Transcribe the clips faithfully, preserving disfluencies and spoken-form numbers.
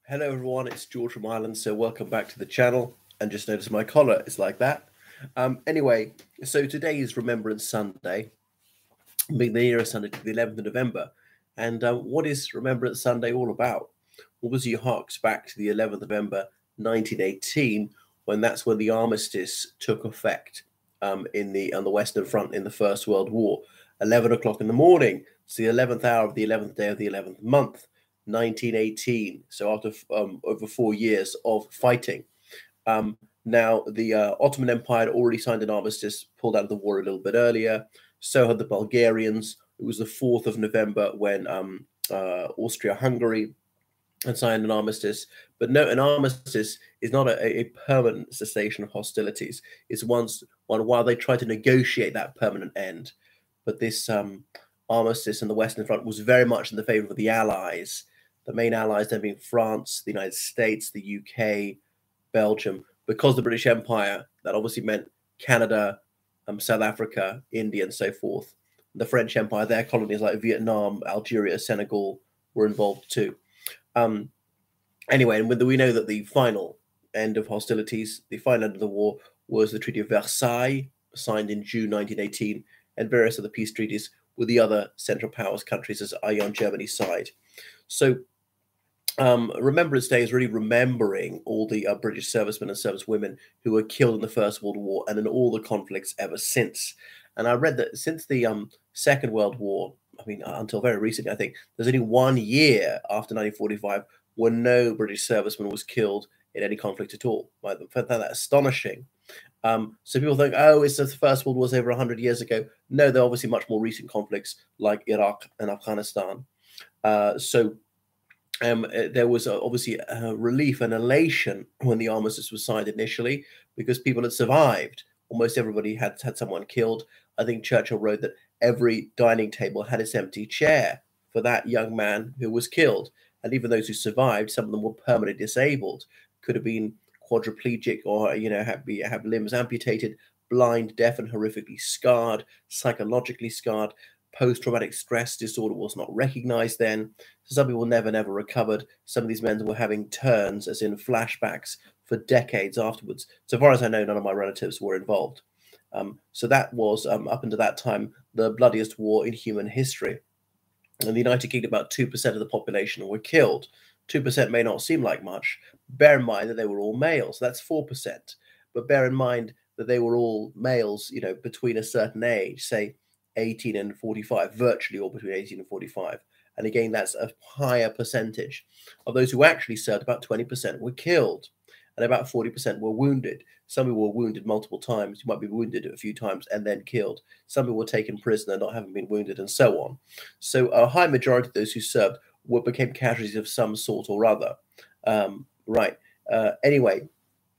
Hello everyone, it's George from Ireland, so welcome back to the channel. And just notice my collar is like that. Um, anyway, so today is Remembrance Sunday, being the nearest Sunday to the eleventh of November. And um, what is Remembrance Sunday all about? Well, obviously harks back to the eleventh of November nineteen eighteen, when that's when the armistice took effect um, in the on the Western Front in the First World War. eleven o'clock in the morning, it's the eleventh hour of the eleventh day of the eleventh month, nineteen eighteen. So after um, over four years of fighting. Um, now, the uh, Ottoman Empire had already signed an armistice, pulled out of the war a little bit earlier. So had the Bulgarians. It was the fourth of November when um, uh, Austria-Hungary had signed an armistice. But no, an armistice is not a, a permanent cessation of hostilities. It's once one while they try to negotiate that permanent end. But this um, armistice in the Western Front was very much in the favor of the Allies. The main allies then being France, the United States, the U K, Belgium. Because the British Empire, that obviously meant Canada, um, South Africa, India, and so forth. The French Empire, their colonies like Vietnam, Algeria, Senegal were involved too. Um, anyway, and we know that the final end of hostilities, the final end of the war, was the Treaty of Versailles, signed in June nineteen eighteen, and various other peace treaties with the other Central Powers countries as eye on Germany's side. So um, Remembrance Day is really remembering all the uh, British servicemen and servicewomen who were killed in the First World War and in all the conflicts ever since. And I read that since the um, Second World War, I mean, until very recently, I think, there's only one year after nineteen forty-five when no British serviceman was killed in any conflict at all. I find that astonishing. Um, so people think, oh, it's the First World War was over one hundred years ago. No, they're obviously much more recent conflicts like Iraq and Afghanistan. Uh, so um, uh, there was uh, obviously uh, relief and elation when the armistice was signed initially because people had survived. Almost everybody had had someone killed. I think Churchill wrote that every dining table had its empty chair for that young man who was killed. And even those who survived, some of them were permanently disabled, could have been quadriplegic or, you know, have, be, have limbs amputated, blind, deaf, and horrifically scarred, psychologically scarred. Post-traumatic stress disorder was not recognized then. So some people never, never recovered. Some of these men were having turns, as in flashbacks, for decades afterwards. So far as I know, none of my relatives were involved. Um, so that was, um, up until that time, the bloodiest war in human history. In the United Kingdom, about two percent of the population were killed. two percent may not seem like much. Bear in mind that they were all males. That's four percent. But bear in mind that they were all males, you know, between a certain age, say eighteen and forty-five, virtually all between eighteen and forty-five. And again, that's a higher percentage. Of those who actually served, about twenty percent were killed and about forty percent were wounded. Some people were wounded multiple times. You might be wounded a few times and then killed. Some people were taken prisoner, not having been wounded, and so on. So a high majority of those who served were, became casualties of some sort or other. Um, right. Uh, anyway,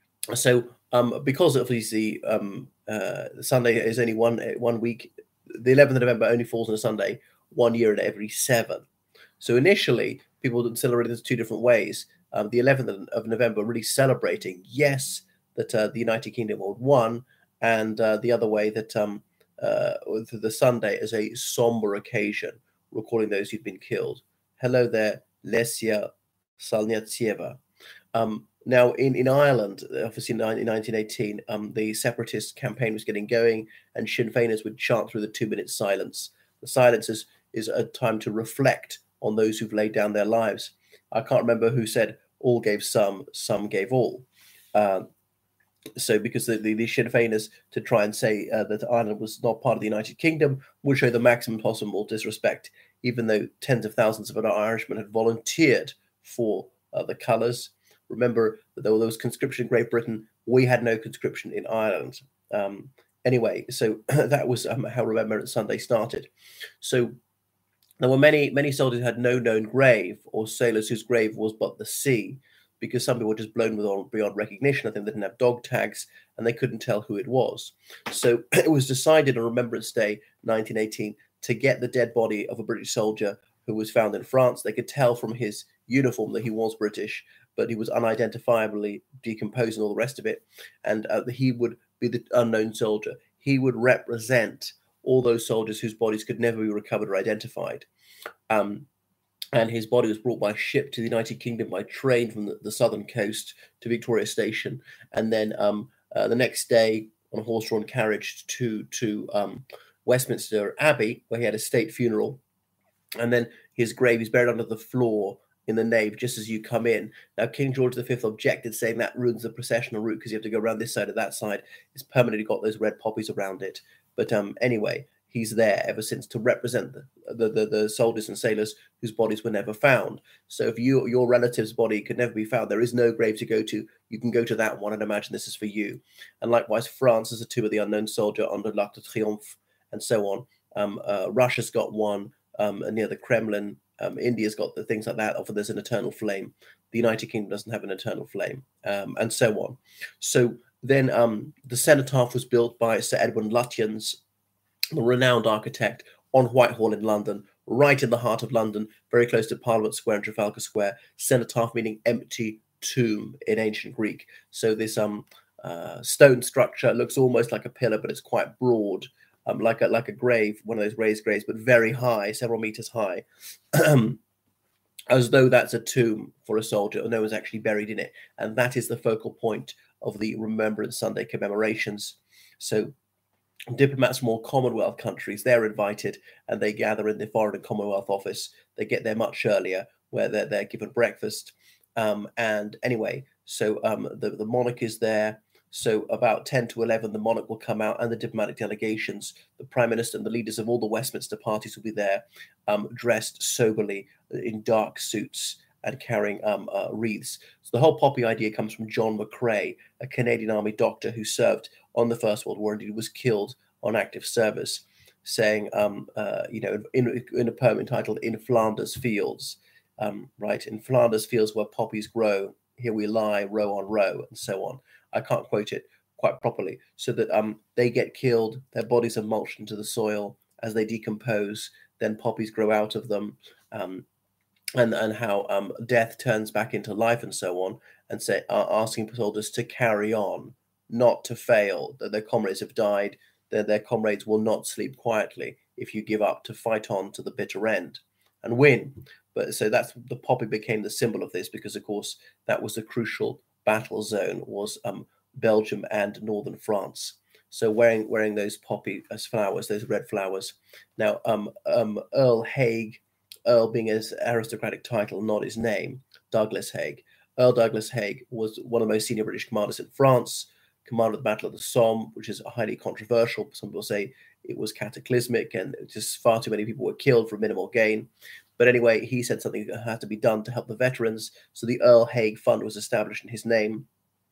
so um, because obviously um, uh, Sunday is only one one week, the eleventh of November only falls on a Sunday, one year in every seven. So initially, people celebrated this two different ways. Um, the eleventh of November really celebrating, yes, that uh, the United Kingdom had won, and uh, the other way that um, uh, the Sunday is a somber occasion, recalling those who'd been killed. Hello there, Lesia Salniatsieva. Um, now, in, in Ireland, obviously in nineteen eighteen, um, the separatist campaign was getting going, and Sinn Féiners would chant through the two-minute silence. The silence is, is a time to reflect on those who've laid down their lives. I can't remember who said all gave some, some gave all. Uh, so because the, the, the Sinn Féiners, to try and say uh, that Ireland was not part of the United Kingdom, would show the maximum possible disrespect, even though tens of thousands of Irishmen had volunteered for uh, the colours. Remember that there was conscription in Great Britain. We had no conscription in Ireland. Um, anyway, so that was um, how Remembrance Sunday started. So there were many, many soldiers who had no known grave, or sailors whose grave was but the sea, because some people were just blown beyond, beyond recognition. I think they didn't have dog tags, and they couldn't tell who it was. So it was decided on Remembrance Day, nineteen eighteen, to get the dead body of a British soldier who was found in France. They could tell from his uniform that he was British, but he was unidentifiably decomposed and all the rest of it. And uh, he would be the unknown soldier. He would represent all those soldiers whose bodies could never be recovered or identified. Um, and his body was brought by ship to the United Kingdom by train from the, the southern coast to Victoria Station, and then um, uh, the next day on a horse-drawn carriage to to um, Westminster Abbey, where he had a state funeral, and then his grave is buried under the floor in the nave just as you come in. Now, King George the Fifth objected, saying that ruins the processional route because you have to go around this side or that side. It's permanently got those red poppies around it. But um, anyway, he's there ever since to represent the, the, the, the soldiers and sailors whose bodies were never found. So if you, your relative's body could never be found, there is no grave to go to. You can go to that one and imagine this is for you. And likewise, France has a tomb of the unknown soldier under l'Arc de Triomphe, and so on. Um, uh, Russia's got one um, near the Kremlin. Um, India's got the things like that. Often there's an eternal flame. The United Kingdom doesn't have an eternal flame, um, and so on. So then um, the cenotaph was built by Sir Edwin Lutyens, the renowned architect, on Whitehall in London, right in the heart of London, very close to Parliament Square and Trafalgar Square. Cenotaph meaning empty tomb in ancient Greek. So this um, uh, stone structure looks almost like a pillar, but it's quite broad. Um, like a like a grave, one of those raised graves, but very high, several meters high, as though that's a tomb for a soldier, or no one's actually buried in it. And that is the focal point of the Remembrance Sunday commemorations. So diplomats from all Commonwealth countries, they're invited, and they gather in the Foreign and Commonwealth Office. They get there much earlier, where they're, they're given breakfast. Um, and anyway, so um, the, the monarch is there. So about ten to eleven, the monarch will come out, and the diplomatic delegations, the prime minister and the leaders of all the Westminster parties will be there, um, dressed soberly in dark suits and carrying um, uh, wreaths. So the whole poppy idea comes from John McCrae, a Canadian Army doctor who served on the First World War and he was killed on active service, saying, um, uh, you know, in, in a poem entitled "In Flanders Fields," um, right, in Flanders fields where poppies grow, here we lie, row on row, and so on. I can't quote it quite properly, so that um, they get killed, their bodies are mulched into the soil as they decompose, then poppies grow out of them, um, and, and how um, death turns back into life and so on, and say, uh, asking soldiers to carry on, not to fail, that their comrades have died, that their comrades will not sleep quietly if you give up, to fight on to the bitter end and win. But so that's the poppy became the symbol of this, because of course that was a crucial battle zone, was um, Belgium and northern France. So wearing wearing those poppy as flowers, those red flowers. Now, um, um, Earl Haig, Earl being his aristocratic title, not his name, Douglas Haig. Earl Douglas Haig was one of the most senior British commanders in France, commander of the Battle of the Somme, which is highly controversial. Some people say it was cataclysmic and just far too many people were killed for minimal gain. But anyway, he said something that had to be done to help the veterans. So the Earl Haig Fund was established in his name.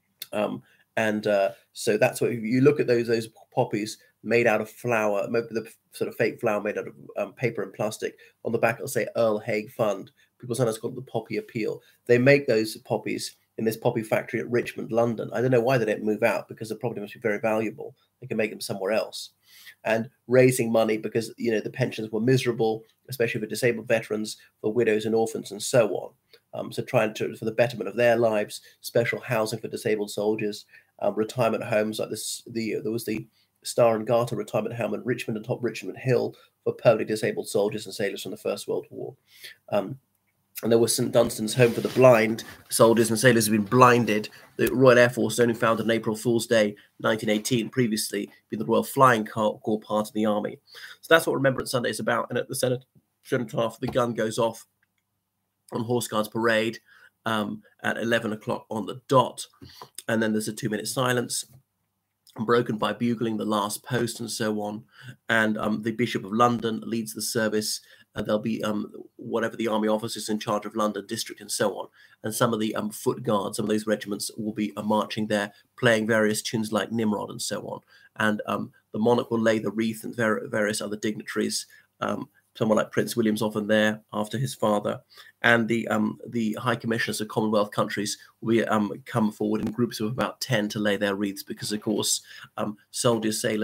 Um, and uh, so that's what, if you look at those those poppies made out of flour, the sort of fake flour made out of um, paper and plastic, on the back it'll say Earl Haig Fund. People sometimes call it the Poppy Appeal. They make those poppies in this poppy factory at Richmond, London. I don't know why they don't move out, because the probably must be very valuable. They can make them somewhere else. And raising money because, you know, the pensions were miserable, especially for disabled veterans, for widows and orphans, and so on. Um, so trying to, for the betterment of their lives, special housing for disabled soldiers, um, retirement homes like this. The there was the Star and Garter retirement home in Richmond and Top Richmond Hill for permanently disabled soldiers and sailors from the First World War. Um, And there was Saint Dunstan's Home for the Blind. Soldiers and sailors have been blinded. The Royal Air Force only founded on April Fool's Day, nineteen eighteen, previously been the Royal Flying Corps part of the Army. So that's what Remembrance Sunday is about. And at the cenotaph, the gun goes off on Horse Guards Parade um, at eleven o'clock on the dot. And then there's a two-minute silence, broken by bugling the last post and so on. And um, the Bishop of London leads the service. And there'll be um, whatever the army officers in charge of London district and so on. And some of the um, foot guards, some of those regiments will be uh, marching there, playing various tunes like Nimrod and so on. And um, the monarch will lay the wreath, and ver- various other dignitaries, um, someone like Prince William's often there after his father. And the um, the High Commissioners of Commonwealth countries will be, um, come forward in groups of about ten to lay their wreaths, because, of course, um, soldiers, sailors,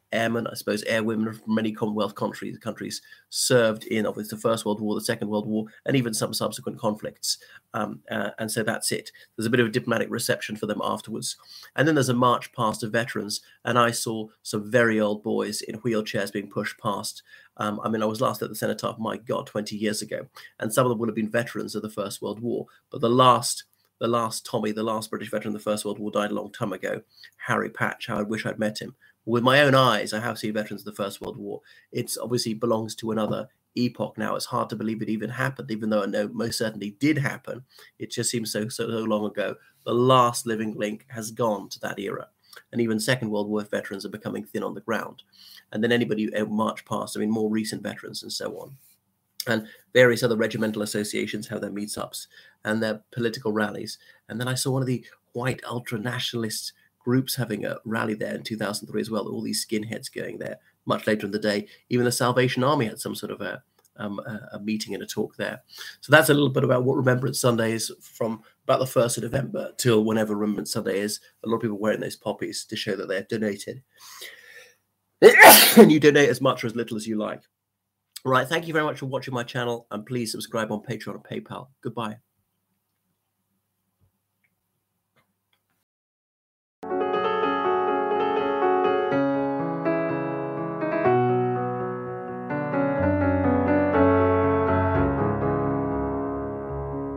airmen, I suppose, airwomen from many Commonwealth countries, countries served in obviously the First World War, the Second World War, and even some subsequent conflicts. Um, uh, and so that's it. There's a bit of a diplomatic reception for them afterwards. And then there's a march past of veterans, and I saw some very old boys in wheelchairs being pushed past. Um, I mean, I was last at the cenotaph, my God, twenty years ago, and some of them would have been veterans of the First World War. But the last, the last Tommy, the last British veteran of the First World War, died a long time ago. Harry Patch, how I wish I'd met him. With my own eyes, I have seen veterans of the First World War. It's obviously belongs to another epoch now. It's hard to believe it even happened, even though I know most certainly did happen. It just seems so, so, so long ago. The last living link has gone to that era. And even Second World War veterans are becoming thin on the ground. And then anybody who march past, I mean, more recent veterans and so on. And various other regimental associations have their meetups and their political rallies. And then I saw one of the white ultra-nationalist groups having a rally there in two thousand three as well, all these skinheads going there much later in the day. Even the Salvation Army had some sort of a, um, a, a meeting and a talk there. So that's a little bit about what Remembrance Sunday is, from about the first of November till whenever Remembrance Sunday is. A lot of people wearing those poppies to show that they've donated. And you donate as much or as little as you like. All right, thank you very much for watching my channel, and please subscribe on Patreon and PayPal. Goodbye.